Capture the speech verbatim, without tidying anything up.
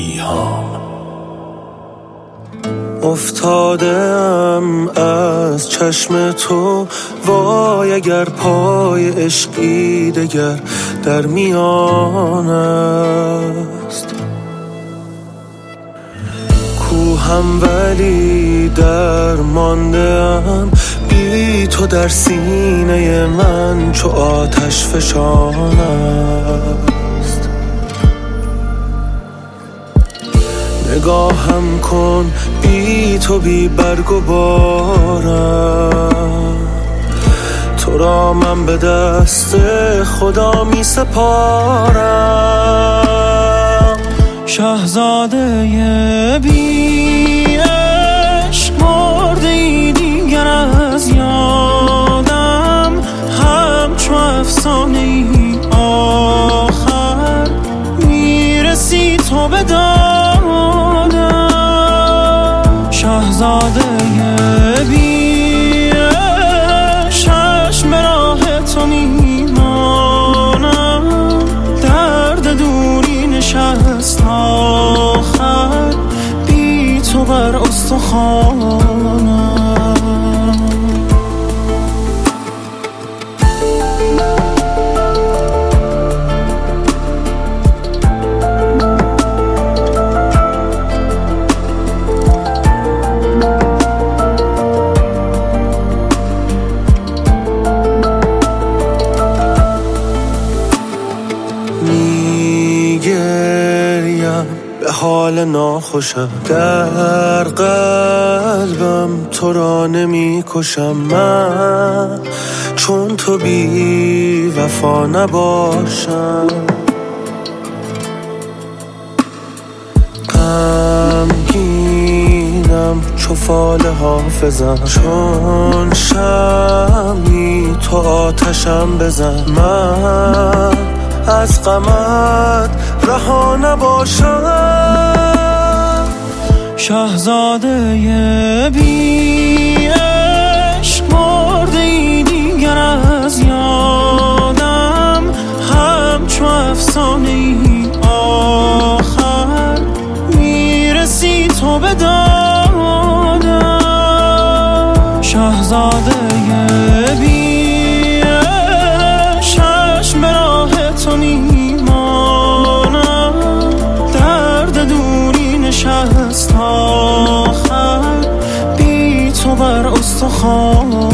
ایهام. افتادم از چشم تو، وای اگر پای عشقی دگر در میان است. کوهم ولی در ماندم، بی تو در سینه من چو آتش فشان است. نگاهم کن بی تو بی برگ و بارم، تو را من به دست خدا می سپارم. شاهزاده بی عشق مرده ای دیگر از یادم، همچو افسانه ای آخر میرسی تو به دادم. شاهزاده بی عشق چشم به راه تو میمانم، درد دوری نشست آخر بی تو بر استخوانم. میگریم به حال ناخوشم، در قلبم تو را نمی کشم. من چون تو بی وفا نباشم، غمگینم چو فال حافظم، چون شمعی تو آتشم بزن. من از غمت رها نباشم. شاهزاده بی عشق مرده ای دیگر از یادم، همچو افسانه ای آخر میرسی تو به دادم. شاهزاده بی عشق چشم به راه تو میمانم، درد دوری نشست آخر بی تو بر استخوان.